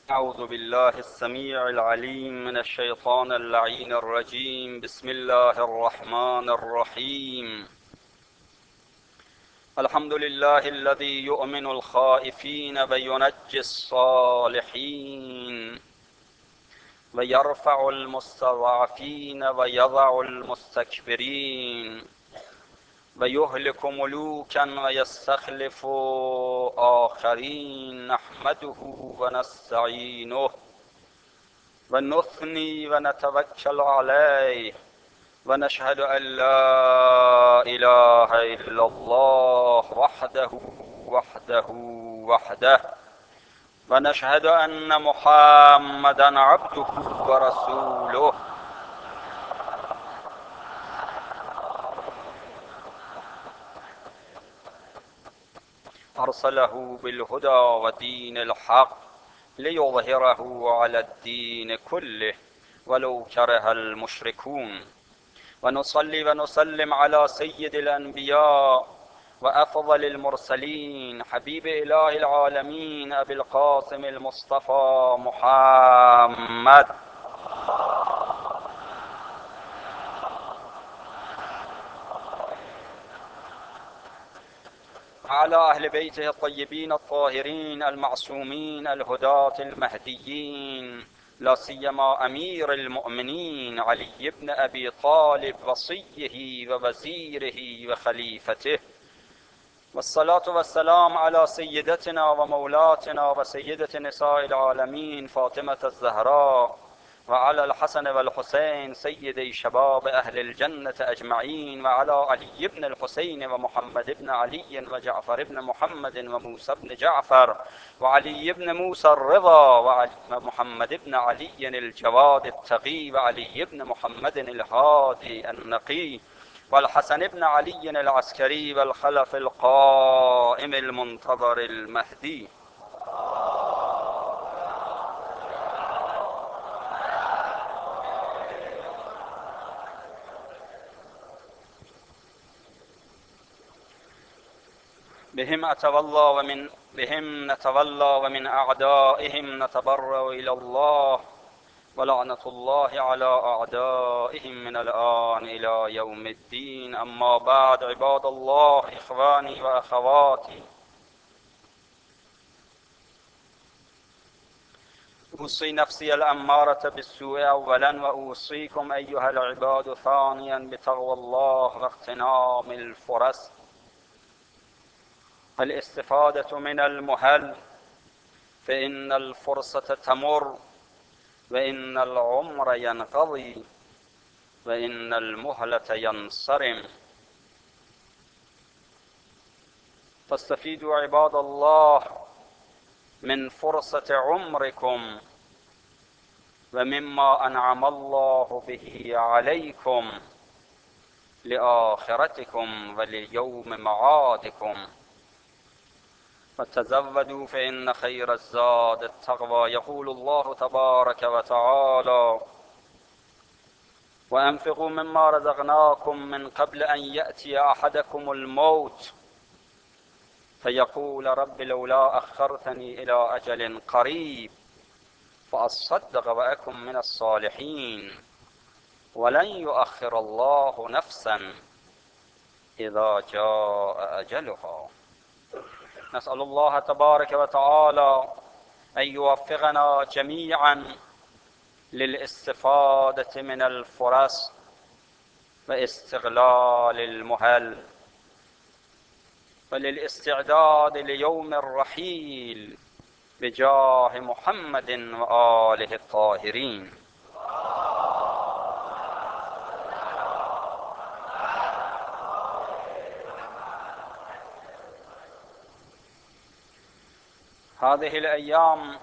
أعوذ بالله السميع العليم من الشيطان اللعين الرجيم. بسم الله الرحمن الرحيم. الحمد لله الذي يؤمن الخائفين وينجي الصالحين ويرفع المستضعفين ويضع المستكبرين ويهلك ملوكا ويستخلف آخرين. نحمده ونستعينه ونثني ونتوكل عليه ونشهد أن لا إله إلا الله وحده ونشهد أن محمدا عبده ورسوله. أرسله بالهدى ودين الحق ليظهره على الدين كله ولو كره المشركون. ونصلي ونسلم على سيد الأنبياء وأفضل المرسلين حبيب إله العالمين أبي القاسم المصطفى محمد وعلى أهل بيته الطيبين الطاهرين المعصومين الهداة المهديين، لا سيما أمير المؤمنين علي بن أبي طالب وصيه ووزيره وخليفته. والصلاة والسلام على سيدتنا ومولاتنا وسيدة نساء العالمين فاطمة الزهراء، وعلى الحسن والحسين سيدي شباب أهل الجنة أجمعين، وعلى علي بن الحسين ومحمد بن علي وجعفر بن محمد وموسى بن جعفر وعلي بن موسى الرضا ومحمد بن علي الجواد التقي وعلي بن محمد الهادي النقي والحسن بن علي العسكري والخلف القائم المنتظر المهدي. بهم نتولى ومن أعدائهم نتبرأ إلى الله، ولعنة الله على أعدائهم من الآن إلى يوم الدين. أما بعد، عباد الله، إخواني وأخواتي، أوصي نفسي الأمارة بالسوء أولا، وأوصيكم أيها العباد ثانيا بتقوى الله واغتنام الفرص والاستفادة من المهل، فإن الفرصة تمر وإن العمر ينقضي وإن المهلة ينصرم. فاستفيدوا عباد الله من فرصة عمركم ومما أنعم الله به عليكم لآخرتكم وليوم معادكم. وتزودوا فإن خير الزاد التقوى. يقول الله تبارك وتعالى: وأنفقوا مما رزقناكم من قبل أن يأتي أحدكم الموت فيقول رب لولا أخرتني إلى أجل قريب فأصدق وأكن من الصالحين ولن يؤخر الله نفسا إذا جاء أجلها. نسأل الله تبارك وتعالى أن يوفقنا جميعا للاستفادة من الفرص واستغلال المهل وللاستعداد ليوم الرحيل بجاه محمد وآله الطاهرين. هذه الأيام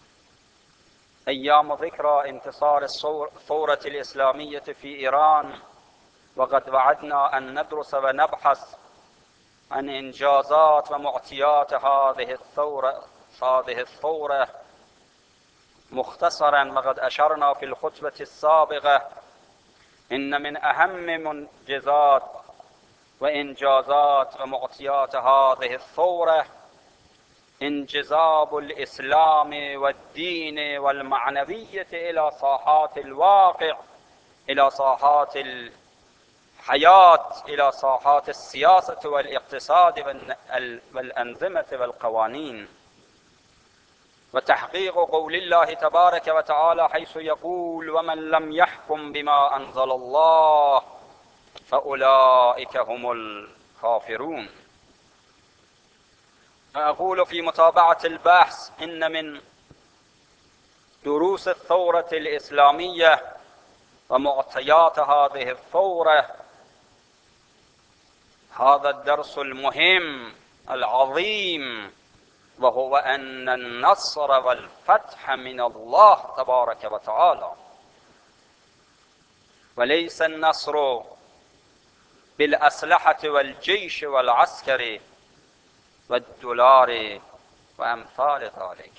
أيام ذكرى انتصار الثورة الإسلامية في إيران، وقد وعدنا أن ندرس ونبحث عن إنجازات ومعطيات هذه الثورة مختصرا. وقد أشرنا في الخطبة السابقة إن من أهم وإنجازات ومعطيات هذه الثورة انجذاب الإسلام والدين والمعنوية إلى ساحات الواقع، إلى ساحات الحياة، إلى ساحات السياسة والاقتصاد والأنظمة والقوانين، وتحقيق قول الله تبارك وتعالى حيث يقول: ومن لم يحكم بما أنزل الله فأولئك هم الكافرون. فأقول في متابعة البحث: إن من دروس الثورة الإسلامية ومعطيات هذه الثورة هذا الدرس المهم العظيم، وهو أن النصر والفتح من الله تبارك وتعالى، وليس النصر بالأسلحة والجيش والعسكر والدولار وأمثال ذلك.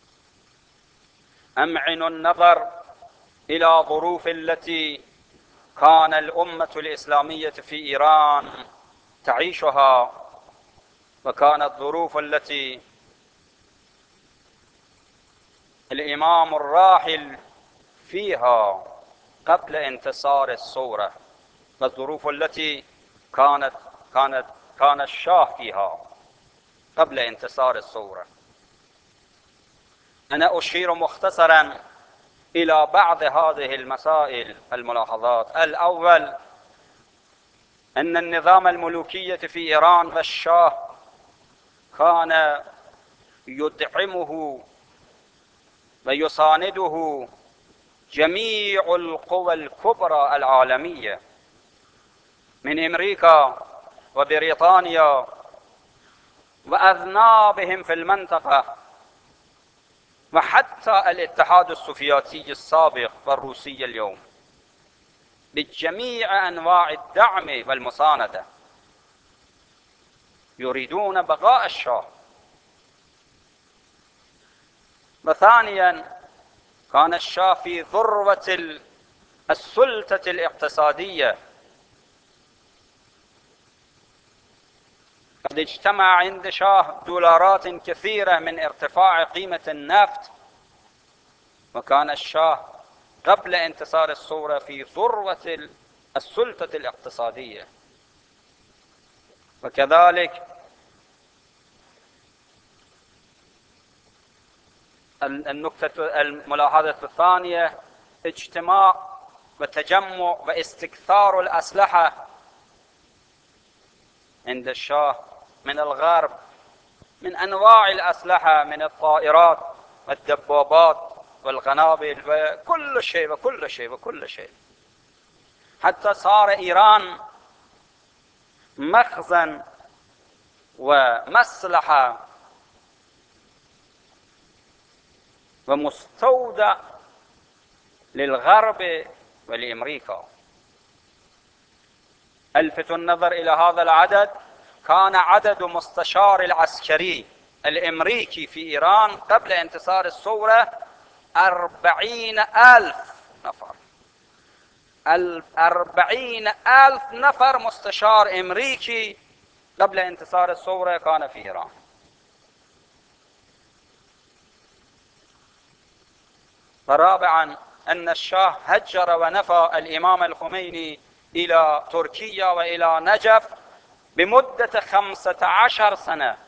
أمعنوا النظر إلى ظروف التي كان الأمة الإسلامية في إيران تعيشها، وكانت ظروف التي الإمام الراحل فيها قبل انتصار الثورة، والظروف التي كان الشاه فيها قبل انتصار الثورة. أنا أشير مختصرا إلى بعض هذه المسائل الملاحظات. الأول: أن النظام الملوكية في إيران والشاه كان يدعمه ويسانده جميع القوى الكبرى العالمية من أمريكا وبريطانيا وأذنابهم في المنطقة، وحتى الاتحاد السوفيتي السابق والروسي اليوم، بجميع أنواع الدعم والمساندة، يريدون بقاء الشاه. وثانيا: كان الشاه في ذروة السلطة الاقتصادية، قد اجتمع عند شاه دولارات كثيرة من ارتفاع قيمة النفط، وكان الشاه قبل انتصار الثورة في ذروة السلطة الاقتصادية. وكذلك النقطة الملاحظة الثانية: اجتماع وتجمع واستكثار الأسلحة عند الشاه من الغرب، من أنواع الأسلحة، من الطائرات والدبابات والقنابل وكل شيء وكل شيء وكل شيء، حتى صار إيران مخزن ومصلحة ومستودع للغرب ولأمريكا. ألفت النظر إلى هذا العدد: كان عدد مستشار العسكري الأمريكي في إيران قبل انتصار الثورة 40,000 نفر. 40,000 نفر مستشار أمريكي قبل انتصار الثورة كان في إيران. ورابعا: أن الشاه هجر ونفى الإمام الخميني إلى تركيا وإلى نجف بمدة 15 سنة.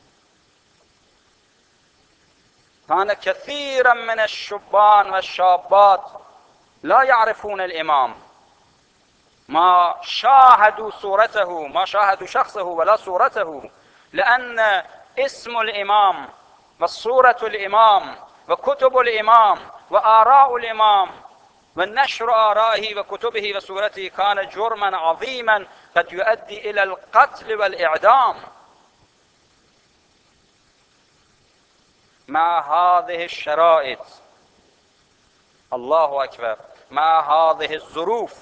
كان كثيرا من الشبان والشابات لا يعرفون الإمام، ما شاهدوا صورته، ما شاهدوا شخصه ولا صورته، لأن اسم الإمام وصورة الإمام وكتب الإمام وآراء الإمام والنشر آرائه وكتبه وصورته كان جرما عظيما قد يؤدي إلى القتل والإعدام. مع هذه الشرائط، الله أكبر، مع هذه الظروف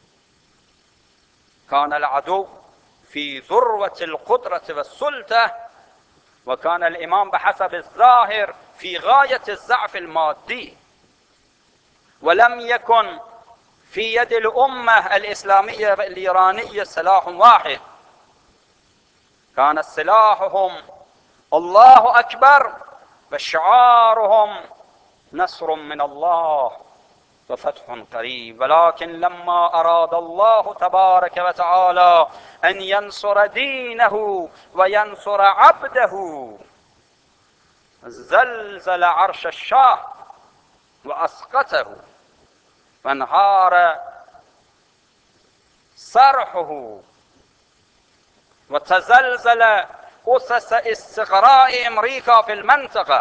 كان العدو في ذروة القدرة والسلطة، وكان الإمام بحسب الظاهر في غاية الضعف المادي، ولم يكن في يد الأمة الإسلامية الإيرانية سلاح واحد، كان سلاحهم الله أكبر، فشعارهم نصر من الله وفتح قريب. ولكن لما أراد الله تبارك وتعالى أن ينصر دينه وينصر عبده زلزل عرش الشاه وأسقطه، فانهار صرحه وتزلزل أسس استقراء أمريكا في المنطقة.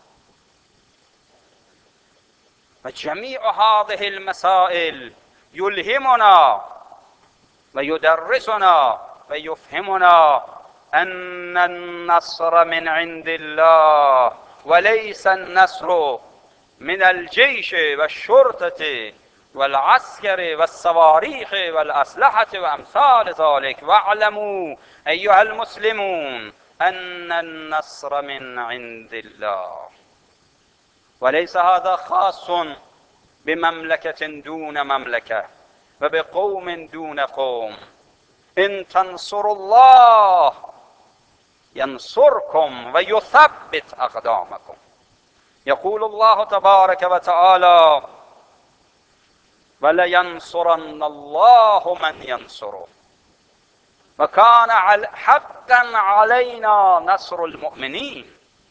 فجميع هذه المسائل يلهمنا ويدرسنا ويفهمنا أن النصر من عند الله، وليس النصر من الجيش والشرطة والعسكر والصواريخ والأسلحة وأمثال ذلك. واعلموا أيها المسلمون أن النصر من عند الله، وليس هذا خاص بمملكة دون مملكة وبقوم دون قوم. إن تنصروا الله ينصركم ويثبت أقدامكم. يقول الله تبارك وتعالى: ولينصرن الله من ينصره، وكان حقا علينا نصر المؤمنين.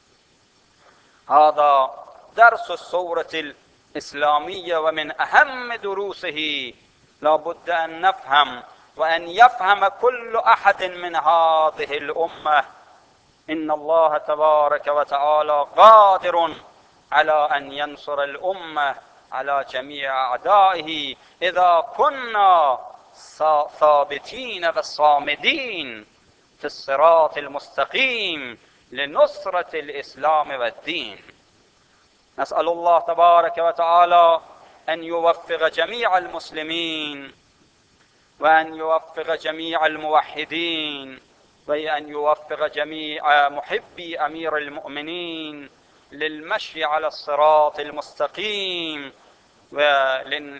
هذا درس الثورة الإسلامية، ومن أهم دروسه لا بد أن نفهم وأن يفهم كل أحد من هذه الأمة إن الله تبارك وتعالى قادر على أن ينصر الأمة على جميع أعدائه إذا كنا ثابتين وصامدين في الصراط المستقيم لنصرة الإسلام والدين. نسأل الله تبارك وتعالى أن يوفق جميع المسلمين، وأن يوفق جميع الموحدين، وأن يوفق جميع محبي أمير المؤمنين للمشي على الصراط المستقيم وللإعانة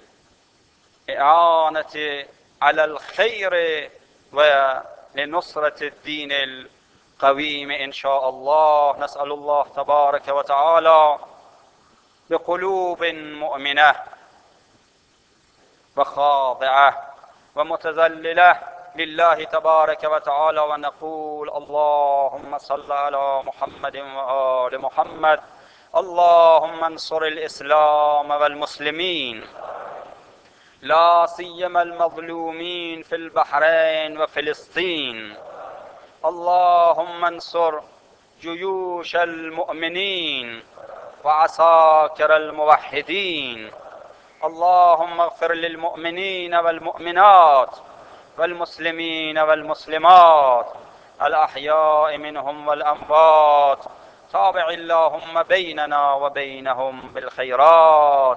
على الخير ولنصرة الدين القويم إن شاء الله. نسأل الله تبارك وتعالى بقلوب مؤمنة وخاضعة ومتذللة لله تبارك وتعالى، ونقول: اللهم صل على محمد وآل محمد. اللهم انصر الإسلام والمسلمين، لا سيما المظلومين في البحرين وفلسطين. اللهم انصر جيوش المؤمنين وعساكر الموحدين. اللهم اغفر للمؤمنين والمؤمنات والمسلمين والمسلمات الأحياء منهم والأموات. تابع اللهم بيننا وبينهم بالخيرات.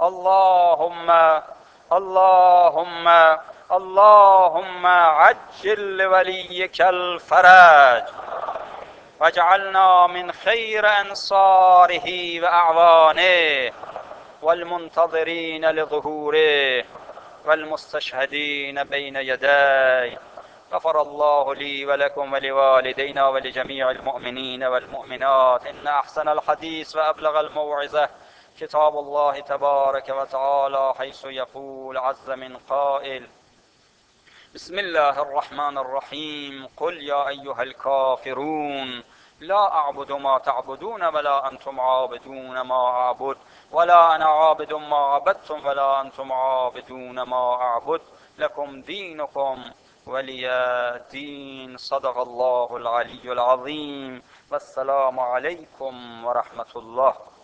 اللهم عجل لوليك الفرج، واجعلنا من خير أنصاره وأعوانه والمنتظرين لظهوره والمستشهدين بين يديه. غفر الله لي ولكم ولوالدينا ولجميع المؤمنين والمؤمنات. إن أحسن الحديث وأبلغ الموعظة كتاب الله تبارك وتعالى، حيث يقول عز من قائل: بسم الله الرحمن الرحيم. قل يا أيها الكافرون لا أعبد ما تعبدون ولا أنتم عابدون ما أعبد ولا أنا عابد ما عبدتم ولا أنتم عابدون ما أعبد لكم دينكم ولي دين. صدق الله العلي العظيم. والسلام عليكم ورحمة الله.